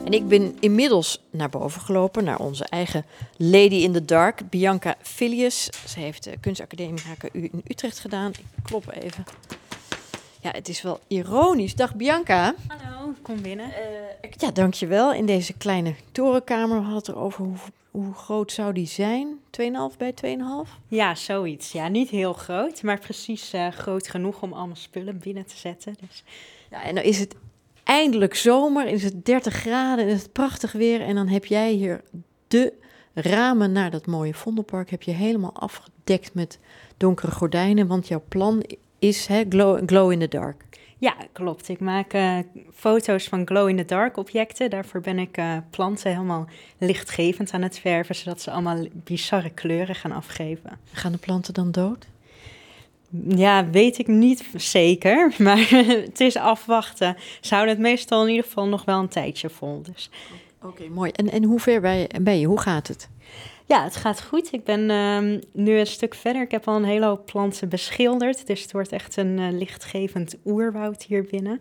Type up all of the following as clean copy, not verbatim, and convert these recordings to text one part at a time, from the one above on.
En ik ben inmiddels naar boven gelopen, naar onze eigen Lady in the Dark, Bianca Filius. Ze heeft de kunstacademie HKU in Utrecht gedaan. Ik klop even. Ja, het is wel ironisch. Dag Bianca. Hallo, kom binnen. Ja, dankjewel. In deze kleine torenkamer, we hadden het erover hoe groot zou die zijn? 2,5 bij 2,5? Ja, zoiets. Ja, niet heel groot, maar precies groot genoeg om allemaal spullen binnen te zetten. Dus. Ja, en dan is het eindelijk zomer, is het 30 graden en is het prachtig weer. En dan heb jij hier de ramen naar dat mooie Vondelpark heb je helemaal afgedekt met donkere gordijnen. Want jouw plan is glow in the dark. Ja, klopt. Ik maak foto's van glow-in-the-dark objecten. Daarvoor ben ik planten helemaal lichtgevend aan het verven, zodat ze allemaal bizarre kleuren gaan afgeven. Gaan de planten dan dood? Ja, weet ik niet zeker, maar het is afwachten. Ze houden het meestal in ieder geval nog wel een tijdje vol. Dus. Oké, mooi. En hoe ver ben je? Hoe gaat het? Ja, het gaat goed. Ik ben nu een stuk verder. Ik heb al een hele hoop planten beschilderd. Dus het wordt echt een lichtgevend oerwoud hier binnen.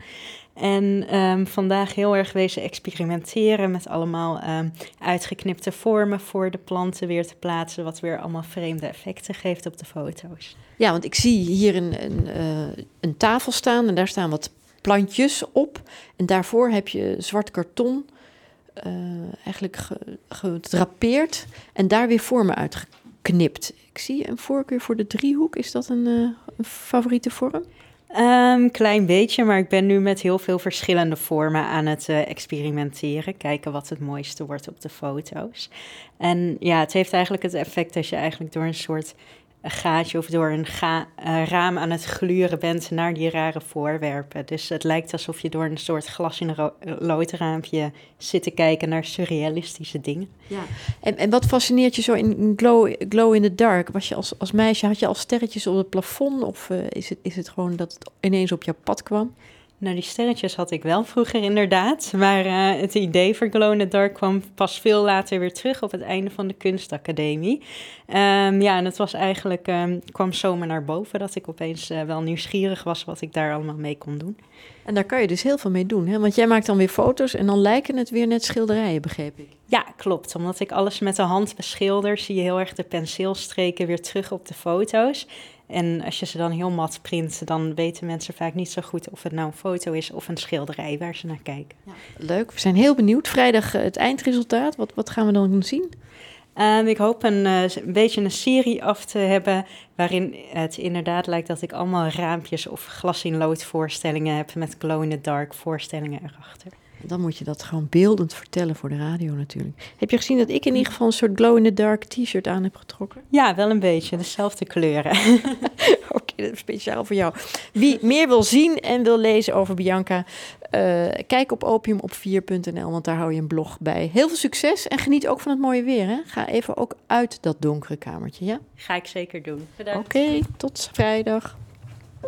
En vandaag heel erg wezen experimenteren met allemaal uitgeknipte vormen voor de planten weer te plaatsen. Wat weer allemaal vreemde effecten geeft op de foto's. Ja, want ik zie hier een tafel staan en daar staan wat plantjes op. En daarvoor heb je zwart karton eigenlijk gedrapeerd en daar weer vormen uitgeknipt. Ik zie een voorkeur voor de driehoek. Is dat een favoriete vorm? Klein beetje, maar ik ben nu met heel veel verschillende vormen aan het experimenteren. Kijken wat het mooiste wordt op de foto's. En ja, het heeft eigenlijk het effect dat je eigenlijk door een soort gaatje of door een raam aan het gluren bent naar die rare voorwerpen. Dus het lijkt alsof je door een soort glas in een loodraampje zit te kijken naar surrealistische dingen. Ja. En wat fascineert je zo in glow in the dark? Was je als meisje, had je al sterretjes op het plafond of is het gewoon dat het ineens op jouw pad kwam? Nou, die sterretjes had ik wel vroeger inderdaad, maar het idee voor Glow in the Dark kwam pas veel later weer terug op het einde van de kunstacademie. Ja, en het was eigenlijk, kwam zomaar naar boven dat ik opeens wel nieuwsgierig was wat ik daar allemaal mee kon doen. En daar kan je dus heel veel mee doen, hè? Want jij maakt dan weer foto's en dan lijken het weer net schilderijen, begreep ik. Ja, klopt. Omdat ik alles met de hand beschilder, zie je heel erg de penseelstreken weer terug op de foto's. En als je ze dan heel mat print, dan weten mensen vaak niet zo goed of het nou een foto is of een schilderij waar ze naar kijken. Ja, leuk, we zijn heel benieuwd. Vrijdag het eindresultaat, wat gaan we dan zien? Ik hoop een beetje een serie af te hebben waarin het inderdaad lijkt dat ik allemaal raampjes of glas in lood voorstellingen heb met glow in the dark voorstellingen erachter. Dan moet je dat gewoon beeldend vertellen voor de radio natuurlijk. Heb je gezien dat ik in ieder geval een soort glow in the dark t-shirt aan heb getrokken? Ja, wel een beetje, dezelfde kleuren. Oké, dat is speciaal voor jou. Wie meer wil zien en wil lezen over Bianca, kijk op opiumop4.nl, want daar hou je een blog bij. Heel veel succes en geniet ook van het mooie weer. Hè? Ga even ook uit dat donkere kamertje, ja? Ga ik zeker doen. Bedankt. Oké, tot vrijdag.